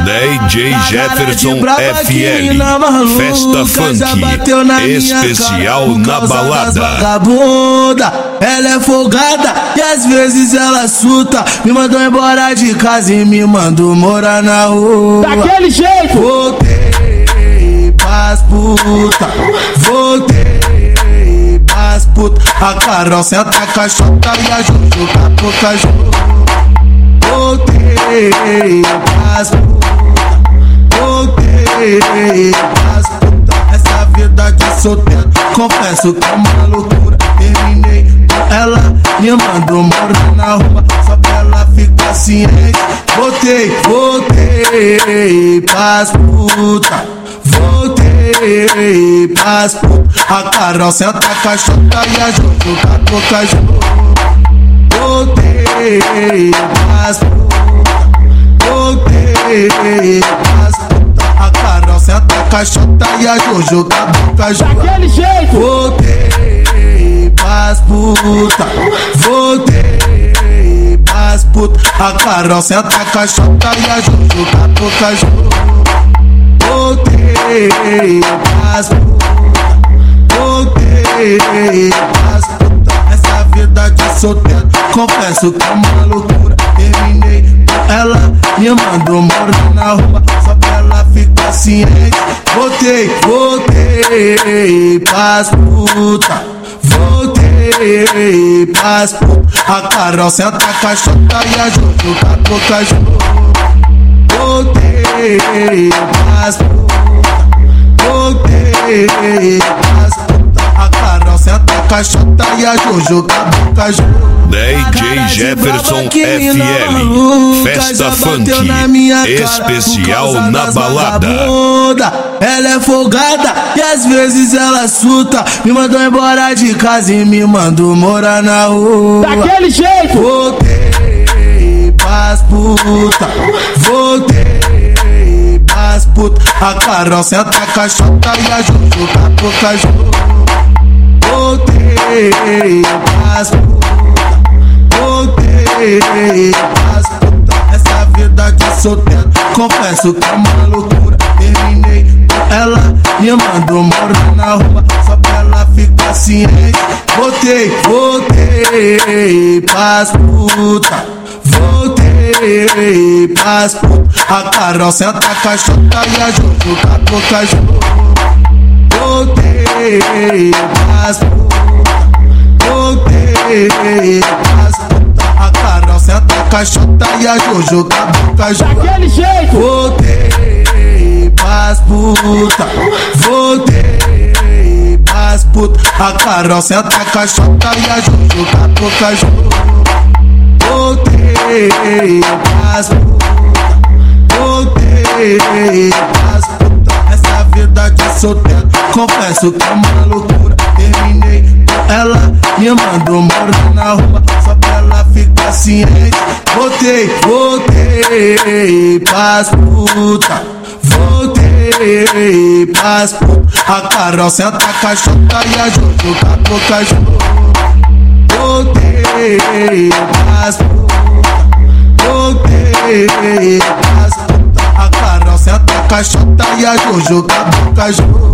DJ Jefferson FL, festa funk, especial na balada. Vagabunda, ela é folgada e às vezes ela suta. Me mandou embora de casa e me mandou morar na rua. Daquele jeito! Voltei pras puta, voltei pras puta. A Carol senta a caixota e a Juju tá com caju. Voltei pras puta, voltei pras puta. Essa vida de solteiro, confesso que é uma loucura. Terminei com ela, me mandou morar na rua, só pra ela ficar ciente. Voltei pras puta, voltei pras puta. A Carol senta a caixota e a Juju tá com caju. Voltei pras puta, voltei pras puta. A Carol senta a caixota e a Juju tá com caju. Daquele jeito! Voltei pras puta, voltei pras puta. A Carol senta a caixota e a Juju tá com caju. Voltei pras puta, voltei pras puta. Essa vida de solteiro, confesso que é uma loucura. Terminei com ela, me mandou morar na rua, só pra ela ficar ciente. Voltei pras puta, voltei pras puta. A Carol senta a caixota e a Juju tá com caju. Voltei pras puta, voltei pras puta. A Carol senta a caixota e a Juju tá com caju. DJ Jefferson FL, festa funk, especial na balada. Ela é folgada e às vezes ela suta. Me mandou embora de casa e me mandou morar na rua. Daquele jeito! Voltei pras puta, voltei pras puta. A Carol senta a caixota e a Juju tá com caju. Voltei pras puta, voltei pras puta. Essa vida de solteiro, confesso que é uma loucura. Terminei com ela, me mandou morar na rua, só pra ela ficar ciente. Voltei pras puta, voltei pras puta. A Carol senta a caixota e a Juju tá com caju. Voltei pras puta, voltei pras puta. A Carol senta a caixota e a Juju tá com caju. Daquele jeito! Voltei pras puta, voltei pras puta. A Carol senta a caixota e a Juju tá com caju. Voltei pras puta, voltei pras puta. Essa vida de solteiro, confesso que é uma loucura. Terminei com ela, me mandou morar na rua, só pra ela ficar ciente. Voltei pras puta, voltei pras puta. A Carol senta a caixota e a Juju tá com caju. Voltei pras puta, voltei pras puta. A Carol senta a caixota e a Juju tá com caju.